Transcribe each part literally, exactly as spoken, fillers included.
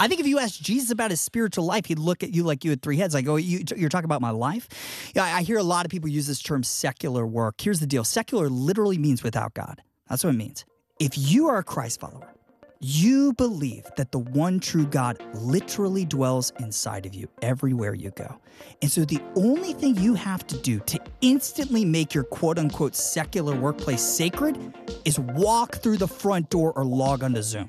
I think if you asked Jesus about his spiritual life, he'd look at you like you had three heads. Like, oh, you, you're talking about my life? Yeah, I hear a lot of people use this term secular work. Here's the deal. Secular literally means without God. That's what it means. If you are a Christ follower, you believe that the one true God literally dwells inside of you everywhere you go. And so the only thing you have to do to instantly make your quote-unquote secular workplace sacred is walk through the front door or log onto Zoom.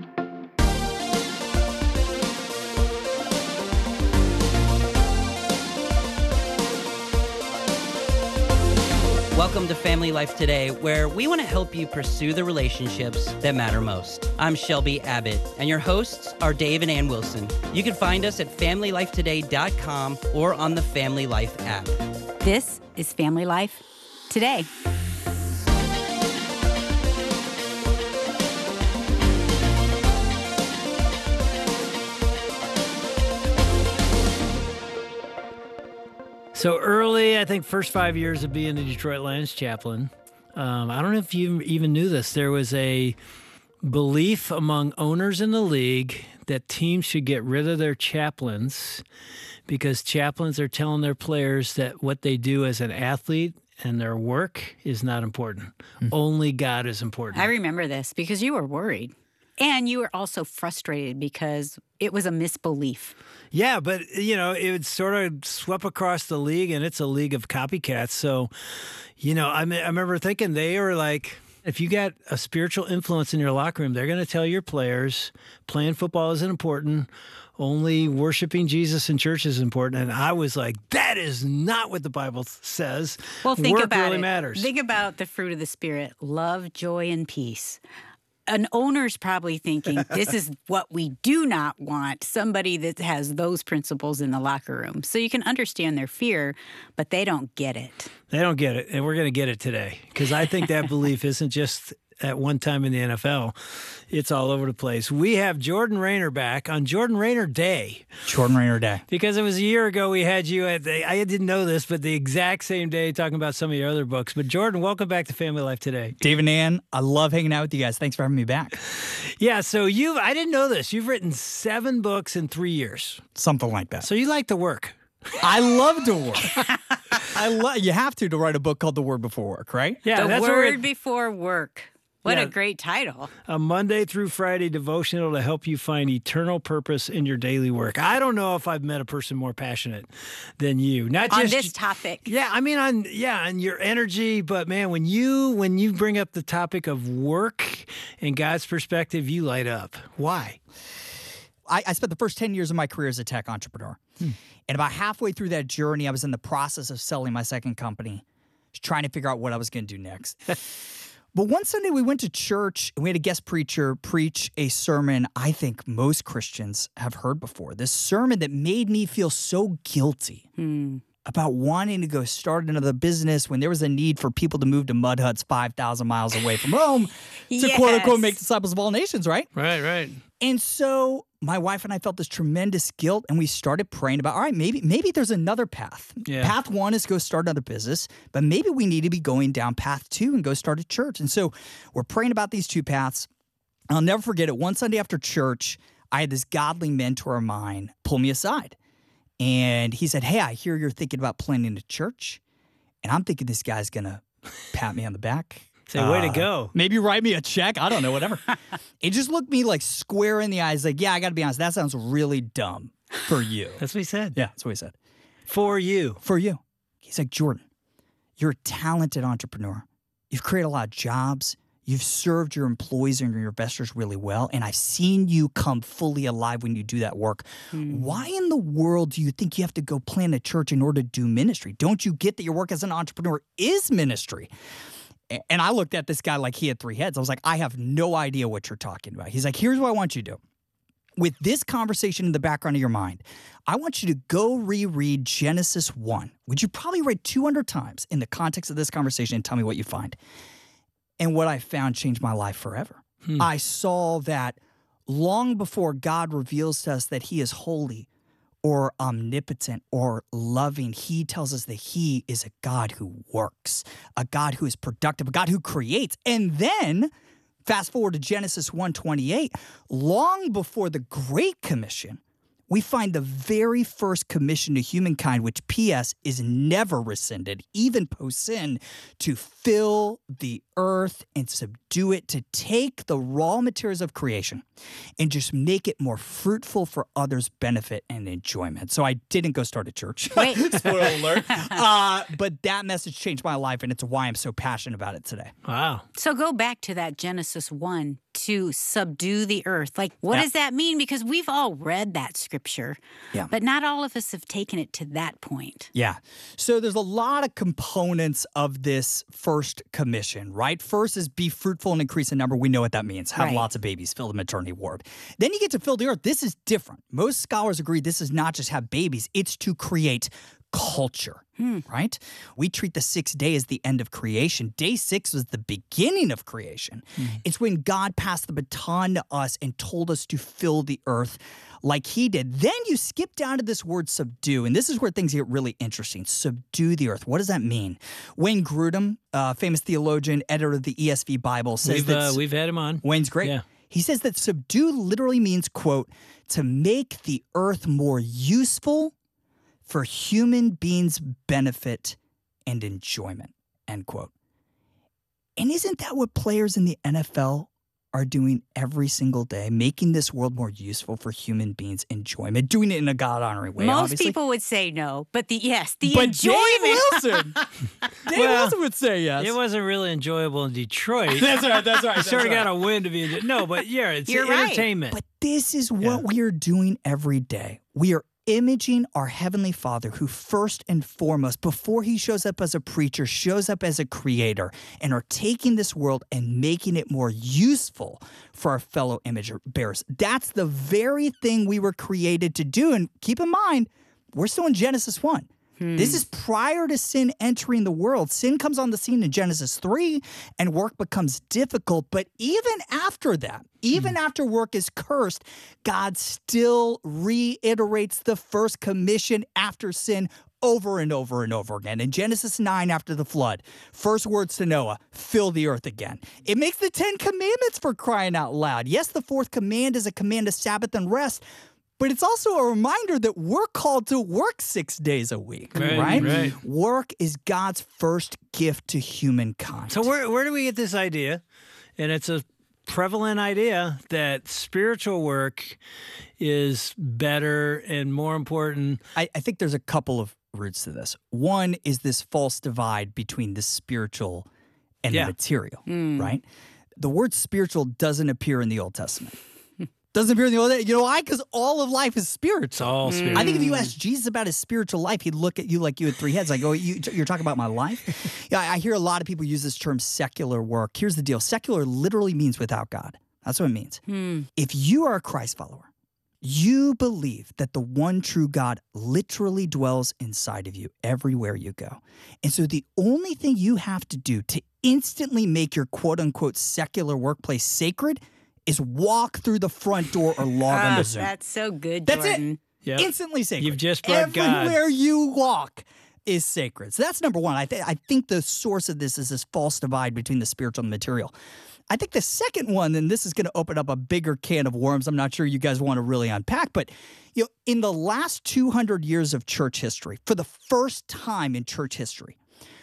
Welcome to Family Life Today, where we want to help you pursue the relationships that matter most. I'm Shelby Abbott, and your hosts are Dave and Ann Wilson. You can find us at family life today dot com or on the Family Life app. This is Family Life Today. So early, I think first five years of being a Detroit Lions chaplain, um, I don't know if you even knew this, there was a belief among owners in the league that teams should get rid of their chaplains because chaplains are telling their players that what they do as an athlete and their work is not important. Mm-hmm. Only God is important. I remember this because you were worried. And you were also frustrated because it was a misbelief. Yeah, but, you know, it sort of swept across the league, and it's a league of copycats. So, you know, I, mean, I remember thinking they were like, if you got a spiritual influence in your locker room, they're going to tell your players playing football isn't important. Only worshiping Jesus in church is important. And I was like, that is not what the Bible says. Well, think Work about really it. matters. Think about the fruit of the Spirit, love, joy, and peace. An owner's probably thinking, this is what we do not want, somebody that has those principles in the locker room. So you can understand their fear, but they don't get it. They don't get it, and we're going to get it today because I think that belief isn't just at one time in the N F L. It's all over the place. We have Jordan Raynor back on Jordan Raynor Day. Jordan Raynor Day. Because it was a year ago we had you at the, I didn't know this, but the exact same day talking about some of your other books. But Jordan, welcome back to Family Life Today. Dave and Ann, I love hanging out with you guys. Thanks for having me back. Yeah, so you've, I didn't know this. You've written seven books in three years. Something like that. So you like to work. I love to work. I love. You have to to write a book called The Word Before Work, right? Yeah, the that's Word Before Work. What yeah, a great title. A Monday through Friday devotional to help you find eternal purpose in your daily work. I don't know if I've met a person more passionate than you. Not on just this topic. Yeah, I mean on yeah, on your energy, but man, when you when you bring up the topic of work and God's perspective, you light up. Why? I, I spent the first ten years of my career as a tech entrepreneur. Hmm. And about halfway through that journey, I was in the process of selling my second company, trying to figure out what I was going to do next. But one Sunday we went to church and we had a guest preacher preach a sermon I think most Christians have heard before. This sermon that made me feel so guilty hmm. about wanting to go start another business when there was a need for people to move to mud huts five thousand miles away from home to yes. quote unquote make disciples of all nations, right? Right, right. And so my wife and I felt this tremendous guilt, and we started praying about, all right, maybe maybe there's another path. Yeah. Path one is go start another business, but maybe we need to be going down path two and go start a church. And so we're praying about these two paths. I'll never forget it. One Sunday after church, I had this godly mentor of mine pull me aside. And he said, hey, I hear you're thinking about planning a church. And I'm thinking this guy's going to pat me on the back. Say, way to go. Uh, maybe write me a check. I don't know, whatever. It just looked me like square in the eyes. Like, yeah, I got to be honest. That sounds really dumb for you. That's what he said. Yeah, that's what he said. For you. For you. He's like, Jordan, you're a talented entrepreneur. You've created a lot of jobs. You've served your employees and your investors really well. And I've seen you come fully alive when you do that work. Mm. Why in the world do you think you have to go plant a church in order to do ministry? Don't you get that your work as an entrepreneur is ministry? And I looked at this guy like he had three heads. I was like, I have no idea what you're talking about. He's like, here's what I want you to do. With this conversation in the background of your mind, I want you to go reread Genesis one, which you probably read two hundred times in the context of this conversation, and tell me what you find. And what I found changed my life forever. Hmm. I saw that long before God reveals to us that he is holy or omnipotent or loving, he tells us that he is a God who works, a God who is productive, a God who creates. And then Fast forward to Genesis one twenty-eight, long before the Great Commission, we find the very first commission to humankind, which P S is never rescinded, even post-sin, to fill the earth and subdue it, to take the raw materials of creation and just make it more fruitful for others' benefit and enjoyment. So I didn't go start a church. Wait. Spoiler alert. Uh, but that message changed my life, and it's why I'm so passionate about it today. Wow. So go back to that Genesis one, to subdue the earth. Like, what Yeah. does that mean? Because we've all read that scripture, Yeah. but not all of us have taken it to that point. Yeah. So there's a lot of components of this first commission, right? First is be fruitful and increase in number. We know what that means. Have Right. lots of babies, fill the maternity ward. Then you get to fill the earth. This is different. Most scholars agree this is not just have babies, it's to create culture, right? We treat the sixth day as the end of creation. Day six was the beginning of creation. It's when God passed the baton to us and told us to fill the earth like he did. Then you skip down to this word subdue, and this is where things get really interesting. Subdue the earth. What does that mean? Wayne Grudem, uh, famous theologian, editor of the E S V Bible, says We've, that uh, we've had him on. Wayne's great. Yeah. He says that subdue literally means, quote, to make the earth more useful for human beings' benefit and enjoyment, end quote. And isn't that what players in the N F L are doing every single day, making this world more useful for human beings' enjoyment, doing it in a God-honoring way, Most obviously? people would say no, but the yes, the But enjoyment. Dave Wilson, Dave Well, Wilson would say yes. It wasn't really enjoyable in Detroit. That's right, that's right. You sort of got to win to be enjoyable. No, but yeah, it's You're right. entertainment. But this is what Yeah. we are doing every day. We are imaging our Heavenly Father, who first and foremost, before he shows up as a preacher, shows up as a creator, and are taking this world and making it more useful for our fellow image bearers. That's the very thing we were created to do. And keep in mind, we're still in Genesis one. This is prior to sin entering the world. Sin comes on the scene in Genesis three, and work becomes difficult. But even after that, even after work is cursed, God still reiterates the first commission after sin over and over and over again. In Genesis nine, after the flood, first words to Noah, fill the earth again. It makes the Ten Commandments, for crying out loud. Yes, the fourth command is a command of Sabbath and rest, but it's also a reminder that we're called to work six days a week, Right, right? right. Work is God's first gift to humankind. So where where do we get this idea? And it's a prevalent idea that spiritual work is better and more important. I, I think there's a couple of roots to this. One is this false divide between the spiritual and Yeah. the material, right? The word spiritual doesn't appear in the Old Testament. Doesn't appear in the Old Testament. You know why? Because all of life is spiritual. It's all spiritual. I think if you asked Jesus about his spiritual life, he'd look at you like you had three heads. Like, oh, you, you're talking about my life? Yeah, I hear a lot of people use this term secular work. Here's the deal. Secular literally means without God. That's what it means. If you are a Christ follower, you believe that the one true God literally dwells inside of you everywhere you go. And so the only thing you have to do to instantly make your quote-unquote secular workplace sacred is walk through the front door or log on Ah, to Zoom. that's so good, That's Jordan. it. Yep. Instantly sacred. You've just brought God. Everywhere you walk is sacred. So that's number one. I, th- I think the source of this is this false divide between the spiritual and the material. I think the second one, and this is going to open up a bigger can of worms I'm not sure you guys want to really unpack, but you know, in the last two hundred years of church history, for the first time in church history,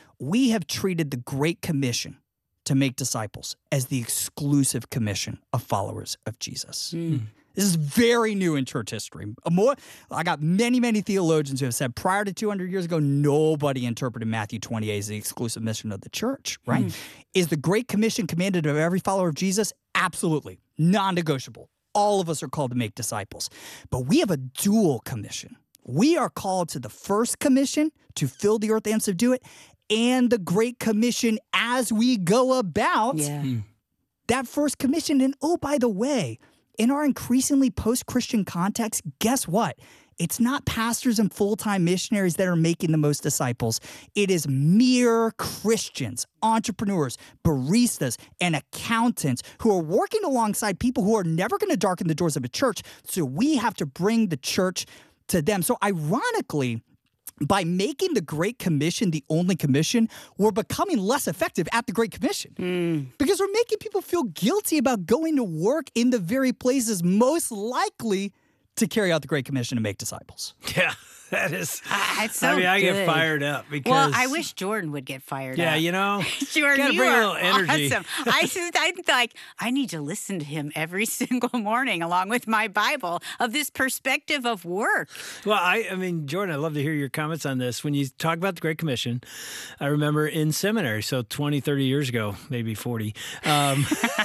we have treated the Great Commission to make disciples as the exclusive commission of followers of Jesus. This is very new in church history. More, I got many, many theologians who have said prior to two hundred years ago, nobody interpreted Matthew twenty-eight as the exclusive mission of the church, right? Mm. Is the Great Commission commanded of every follower of Jesus? Absolutely. Non-negotiable. All of us are called to make disciples. But we have a dual commission. We are called to the first commission to fill the earth and subdue it, and the Great Commission as we go about Yeah. that first commission. And oh, by the way, in our increasingly post-Christian context, guess what? It's not pastors and full-time missionaries that are making the most disciples. It is mere Christians, entrepreneurs, baristas, and accountants who are working alongside people who are never going to darken the doors of a church. So we have to bring the church to them. So ironically, by making the Great Commission the only commission, we're becoming less effective at the Great Commission. Mm. Because we're making people feel guilty about going to work in the very places most likely to carry out the Great Commission and make disciples. Yeah, that is. Ah, it's so I mean, I good. get fired up because. Well, I wish Jordan would get fired Yeah, up. you know. Jordan, gotta you bring a are little energy. awesome. I just, I'm like, I need to listen to him every single morning, along with my Bible, of this perspective of work. Well, I, I mean, Jordan, I'd love to hear your comments on this. When you talk about the Great Commission, I remember in seminary, so twenty, thirty years ago, maybe forty, um,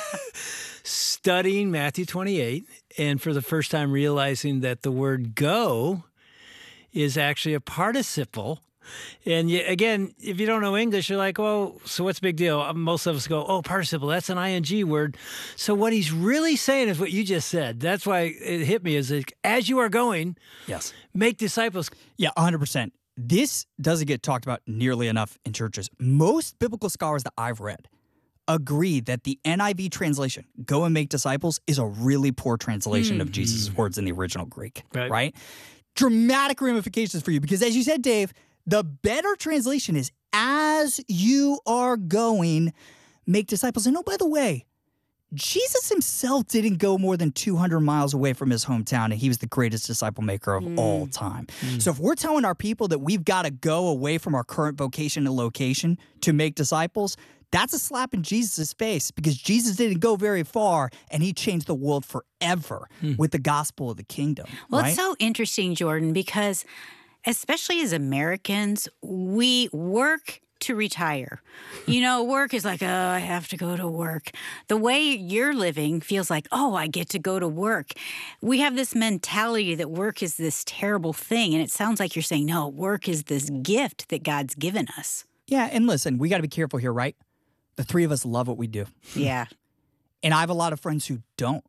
studying Matthew twenty-eight, and for the first time realizing that the word go is actually a participle. And you, again, if you don't know English, you're like, well, so what's the big deal? Most of us go, oh, participle, that's an I N G word. So what he's really saying is what you just said. That's why it hit me is like, as you are going, Yes. make disciples. Yeah, one hundred percent. This doesn't get talked about nearly enough in churches. Most biblical scholars that I've read agree that the N I V translation, go and make disciples, is a really poor translation of Jesus' words in the original Greek, Right. right? Dramatic ramifications for you because, as you said, Dave, the better translation is as you are going, make disciples. And oh, by the way, Jesus himself didn't go more than two hundred miles away from his hometown, and he was the greatest disciple maker of mm. all time. Mm. So if we're telling our people that we've got to go away from our current vocation and location to make disciples, that's a slap in Jesus' face because Jesus didn't go very far, and he changed the world forever mm. with the gospel of the kingdom. Well, right? It's so interesting, Jordan, because especially as Americans, we work to retire. You know, work is like, oh, I have to go to work. The way you're living feels like, oh, I get to go to work. We have this mentality that work is this terrible thing, and it sounds like you're saying, no, work is this gift that God's given us. Yeah, and listen, we got to be careful here, right? The three of us love what we do. Yeah. And I have a lot of friends who don't.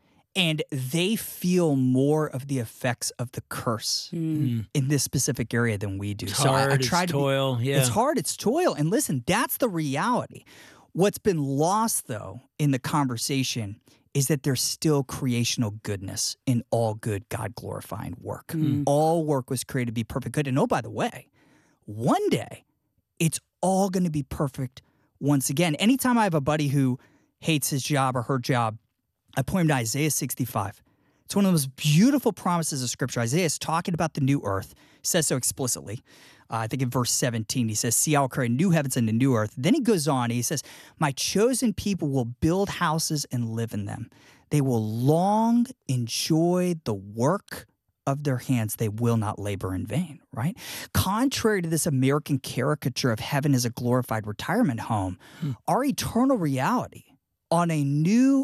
And they feel more of the effects of the curse mm. in this specific area than we do. It's so hard, I, I try it's to toil. Be, yeah. It's hard, it's toil. And listen, that's the reality. What's been lost, though, in the conversation is that there's still creational goodness in all good, God-glorifying work. Mm. All work was created to be perfect good. And oh, by the way, one day, it's all going to be perfect once again. Anytime I have a buddy who hates his job or her job, I point him to Isaiah sixty-five. It's one of the most beautiful promises of Scripture. Isaiah is talking about the new earth. He says so explicitly. Uh, I think in verse seventeen, he says, see, I will create new heavens and a new earth. Then he goes on, he says, my chosen people will build houses and live in them. They will long enjoy the work of their hands. They will not labor in vain, right? Contrary to this American caricature of heaven as a glorified retirement home, hmm. our eternal reality on a new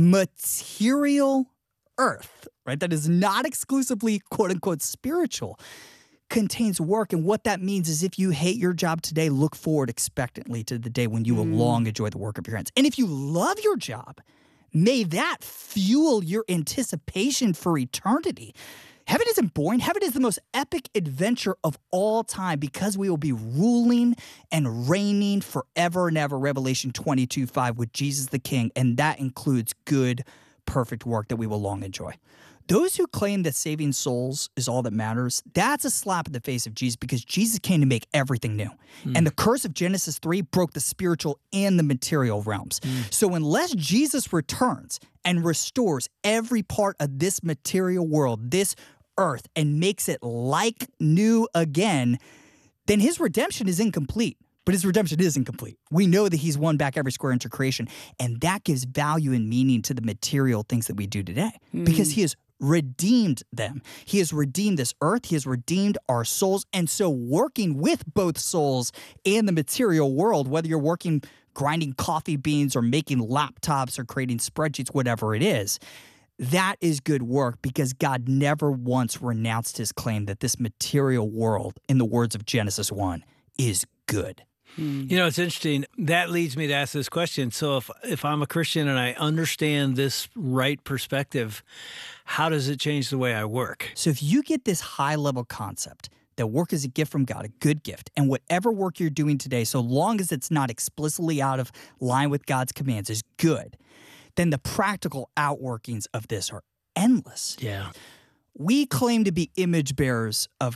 material earth, right, that is not exclusively quote-unquote spiritual, contains work. And what that means is if you hate your job today, look forward expectantly to the day when you will mm. long enjoy the work of your hands. And if you love your job, may that fuel your anticipation for eternity. Heaven isn't boring. Heaven is the most epic adventure of all time because we will be ruling and reigning forever and ever, Revelation twenty-two five, with Jesus the King, and that includes good, perfect work that we will long enjoy. Those who claim that saving souls is all that matters, that's a slap in the face of Jesus because Jesus came to make everything new. Mm. And the curse of Genesis three broke the spiritual and the material realms. Mm. So unless Jesus returns and restores every part of this material world, this earth, and makes it like new again, then his redemption is incomplete. But his redemption is incomplete. We know that he's won back every square inch of creation, and that gives value and meaning to the material things that we do today mm. because he has redeemed them. He has redeemed this earth. He has redeemed our souls. And so working with both souls and the material world, whether you're working grinding coffee beans or making laptops or creating spreadsheets, whatever it is, that is good work because God never once renounced his claim that this material world, in the words of Genesis one, is good. You know, it's interesting. That leads me to ask this question. So if if I'm a Christian and I understand this right perspective, how does it change the way I work? So if you get this high-level concept that work is a gift from God, a good gift, and whatever work you're doing today, so long as it's not explicitly out of line with God's commands, is good, then the practical outworkings of this are endless. Yeah. We claim to be image bearers of God.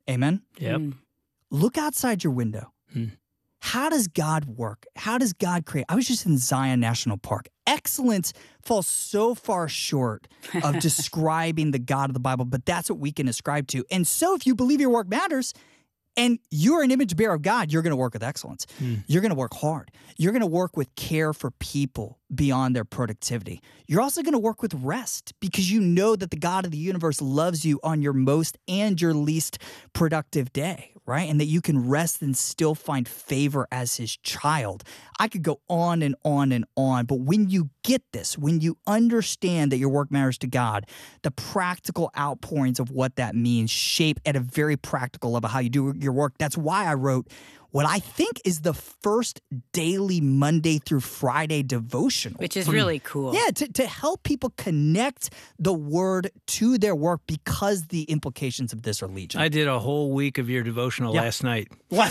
Amen? Yep. Mm. Look outside your window. Hmm. How does God work? How does God create? I was just in Zion National Park. Excellence falls so far short of describing the God of the Bible, but that's what we can ascribe to. And so if you believe your work matters and you're an image bearer of God, you're going to work with excellence. Hmm. You're going to work hard. You're going to work with care for people beyond their productivity. You're also going to work with rest because you know that the God of the universe loves you on your most and your least productive day, right? And that you can rest and still find favor as his child. I could go on and on and on, but when you get this, when you understand that your work matters to God, the practical outpourings of what that means shape at a very practical level how you do your work. That's why I wrote what I think is the first daily Monday through Friday devotional. Which is really cool. Yeah, to, to help people connect the word to their work because the implications of this are legion. I did a whole week of your devotional Yeah. last night. Last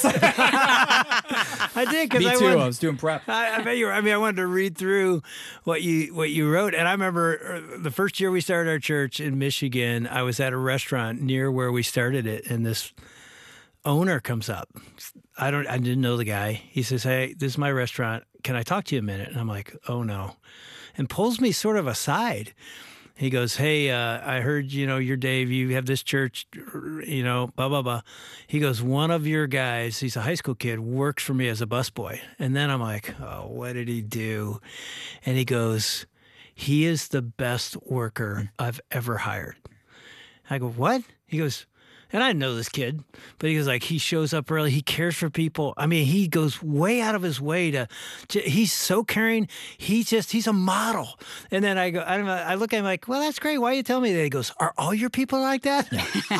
I did because Me I too. wanted, I was doing prep. I, I bet you were. I mean, I wanted to read through what you what you wrote, and I remember uh, the first year we started our church in Michigan. I was at a restaurant near where we started it, and this owner comes up. I don't. I didn't know the guy. He says, "Hey, this is my restaurant. Can I talk to you a minute?" And I'm like, "Oh no," and pulls me sort of aside. He goes, "Hey, uh, I heard, you know, you're Dave, you have this church, you know, blah, blah, blah." He goes, "One of your guys, he's a high school kid, works for me as a busboy." And then I'm like, oh, what did he do? And he goes, "He is the best worker I've ever hired." I go, "What?" He goes, and I know this kid, but he goes like, he shows up early. He cares for people. I mean, he goes way out of his way to, to he's so caring. He just, he's a model. And then I go, I don't know, I look at him like, well, that's great. Why you tell me that? He goes, "Are all your people like that?"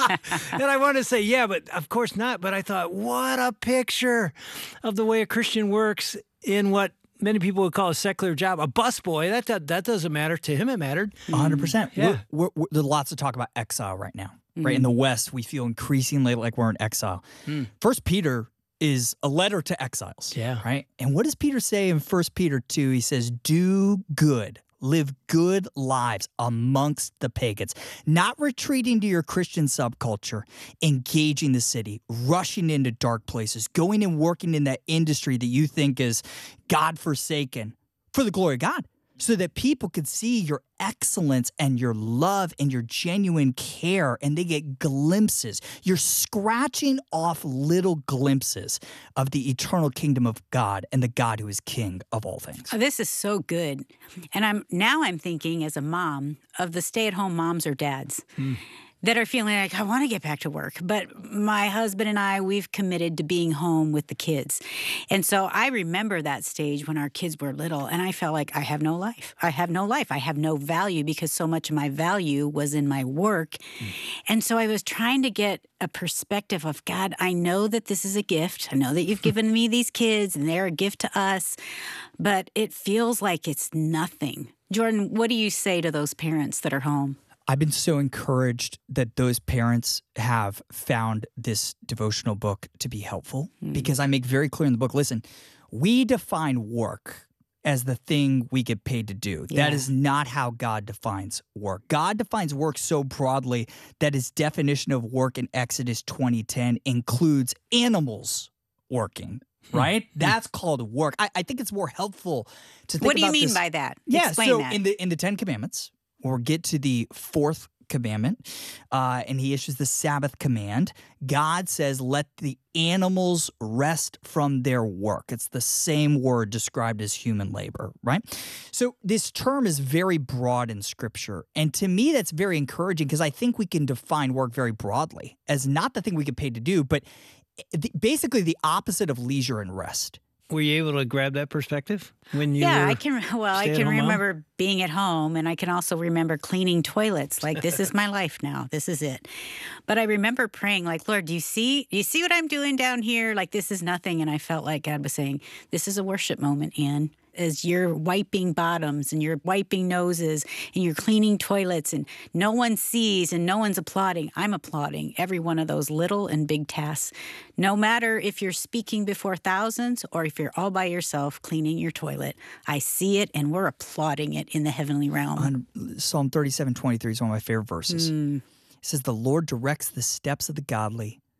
And I want to say, yeah, but of course not. But I thought, what a picture of the way a Christian works in what many people would call a secular job. A busboy, that, that, that doesn't matter. To him, it mattered. one hundred percent. Yeah. We're, we're, we're, there's lots of talk about exile right now. Right in the West, we feel increasingly like we're in exile. Mm. First Peter is a letter to exiles. Yeah. Right. And what does Peter say in First Peter two? He says, "Do good, live good lives amongst the pagans, not retreating to your Christian subculture, engaging the city, rushing into dark places, going and working in that industry that you think is God-forsaken for the glory of God." So that people could see your excellence and your love and your genuine care, and they get glimpses. You're scratching off little glimpses of the eternal kingdom of God and the God who is King of all things. Oh, this is so good. And I'm now I'm thinking as a mom of the stay-at-home moms or dads. Mm. that are feeling like, I want to get back to work. But my husband and I, we've committed to being home with the kids. And so I remember that stage when our kids were little, and I felt like I have no life. I have no life. I have no value because so much of my value was in my work. Mm. And so I was trying to get a perspective of, God, I know that this is a gift. I know that you've given me these kids, and they're a gift to us. But it feels like it's nothing. Jordan, what do you say to those parents that are home? I've been so encouraged that those parents have found this devotional book to be helpful mm. because I make very clear in the book, listen, we define work as the thing we get paid to do. Yeah. That is not how God defines work. God defines work so broadly that his definition of work in Exodus twenty ten includes animals working. Right? Hmm. That's called work. I, I think it's more helpful to think about What do you about mean this. by that? Yeah, Explain so that. in the in the Ten Commandments, we'll get to the fourth commandment, uh, and he issues the Sabbath command. God says, let the animals rest from their work. It's the same word described as human labor, right? So this term is very broad in Scripture, and to me that's very encouraging because I think we can define work very broadly as not the thing we get paid to do, but basically the opposite of leisure and rest. Were you able to grab that perspective when you yeah, were I can. Well, I can remember mom? being at home, and I can also remember cleaning toilets. Like, this is my life now. This is it. But I remember praying, like, Lord, do you see? Do you see what I'm doing down here? Like, this is nothing. And I felt like God was saying, this is a worship moment, Ann. As you're wiping bottoms and you're wiping noses and you're cleaning toilets and no one sees and no one's applauding. I'm applauding every one of those little and big tasks. No matter if you're speaking before thousands or if you're all by yourself cleaning your toilet, I see it and we're applauding it in the heavenly realm. On Psalm thirty-seven twenty-three is one of my favorite verses. Mm. It says, the Lord directs the steps of the godly.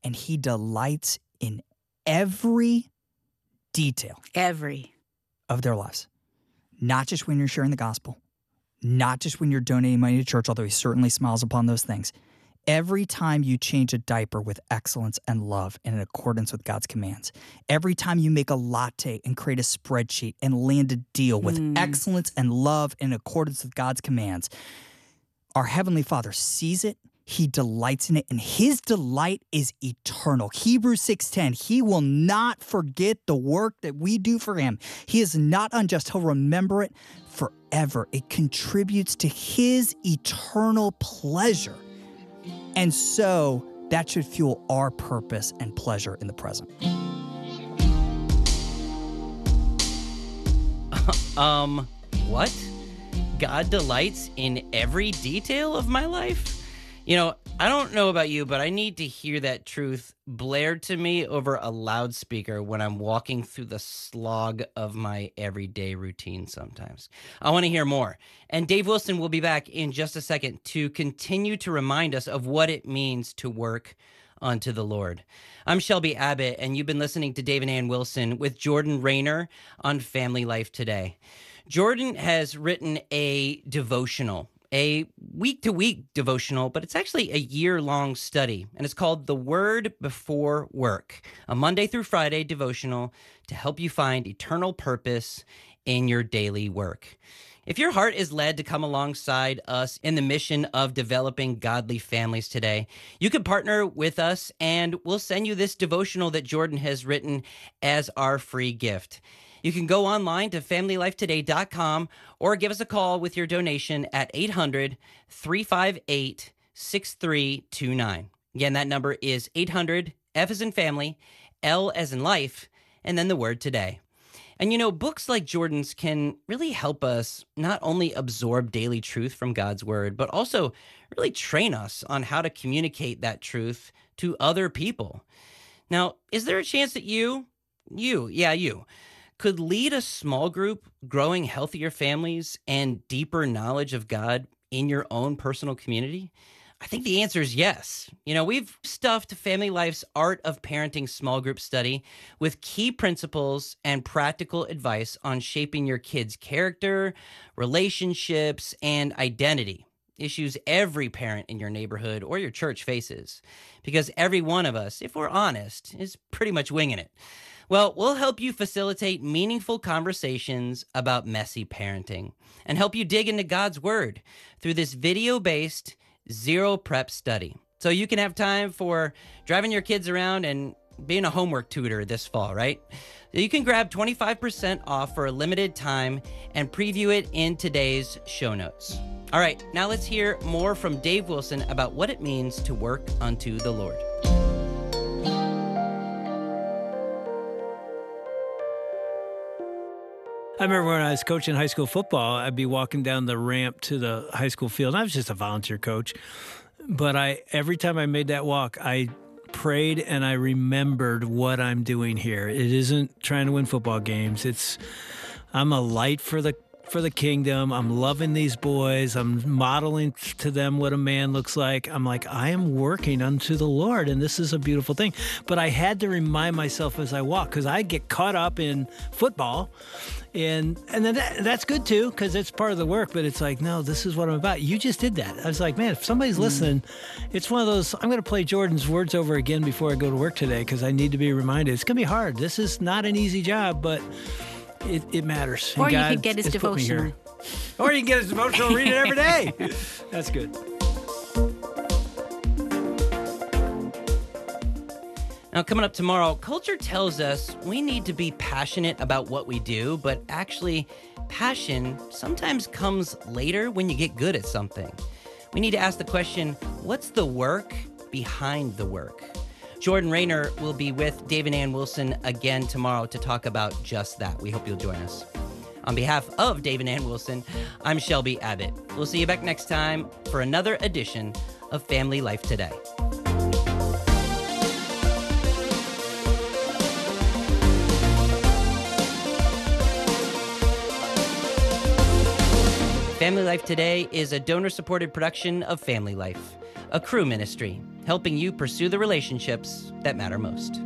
and he delights in every detail Every. of their lives. Not just when you're sharing the gospel, not just when you're donating money to church, although he certainly smiles upon those things. Every time you change a diaper with excellence and love and in accordance with God's commands. Every time you make a latte and create a spreadsheet and land a deal with Mm. excellence and love in accordance with God's commands. Our Heavenly Father sees it, he delights in it, and his delight is eternal. Hebrews six ten, he will not forget the work that we do for him. He is not unjust. He'll remember it forever. It contributes to his eternal pleasure. And so that should fuel our purpose and pleasure in the present. Um, what? God delights in every detail of my life? You know, I don't know about you, but I need to hear that truth blared to me over a loudspeaker when I'm walking through the slog of my everyday routine sometimes. I want to hear more. And Dave Wilson will be back in just a second to continue to remind us of what it means to work unto the Lord. I'm Shelby Abbott, and you've been listening to Dave and Ann Wilson with Jordan Rayner on Family Life Today. Jordan has written a devotional, a week-to-week devotional, but it's actually a year-long study, and it's called The Word Before Work, a Monday through Friday devotional to help you find eternal purpose in your daily work. If your heart is led to come alongside us in the mission of developing godly families today, you can partner with us, and we'll send you this devotional that Jordan has written as our free gift. You can go online to family life today dot com or give us a call with your donation at eight hundred, three five eight, six three two nine. Again, that number is eight hundred, F as in family, L as in life, and then the word today. And you know, books like Jordan's can really help us not only absorb daily truth from God's word, but also really train us on how to communicate that truth to other people. Now, is there a chance that you, you, yeah, you, could lead a small group growing healthier families and deeper knowledge of God in your own personal community? I think the answer is yes. You know, we've stuffed Family Life's Art of Parenting small group study with key principles and practical advice on shaping your kids' character, relationships, and identity, issues every parent in your neighborhood or your church faces. Because every one of us, if we're honest, is pretty much winging it. Well, we'll help you facilitate meaningful conversations about messy parenting and help you dig into God's Word through this video-based zero prep study. So you can have time for driving your kids around and being a homework tutor this fall, right? You can grab twenty-five percent off for a limited time and preview it in today's show notes. All right, now let's hear more from Dave Wilson about what it means to work unto the Lord. I remember when I was coaching high school football, I'd be walking down the ramp to the high school field. And I was just a volunteer coach. But I every time I made that walk, I prayed and I remembered what I'm doing here. It isn't trying to win football games. It's I'm a light for the for the kingdom. I'm loving these boys. I'm modeling to them what a man looks like. I'm like, I am working unto the Lord, and this is a beautiful thing. But I had to remind myself as I walk, because I get caught up in football, and and then that, that's good too, because it's part of the work. But it's like, no, this is what I'm about. You just did that. I was like, man, if somebody's mm. listening, it's one of those. I'm going to play Jordan's words over again before I go to work today, because I need to be reminded. It's going to be hard. This is not an easy job, but It, it matters. Or and you God could get his devotional. Or you can get his devotional, read it every day. That's good. Now, coming up tomorrow, culture tells us we need to be passionate about what we do, but actually, passion sometimes comes later when you get good at something. We need to ask the question, what's the work behind the work? Jordan Rayner will be with Dave and Ann Wilson again tomorrow to talk about just that. We hope you'll join us. On behalf of Dave and Ann Wilson, I'm Shelby Abbott. We'll see you back next time for another edition of Family Life Today. Family Life Today is a donor-supported production of Family Life, a Cru ministry. helping you pursue the relationships that matter most.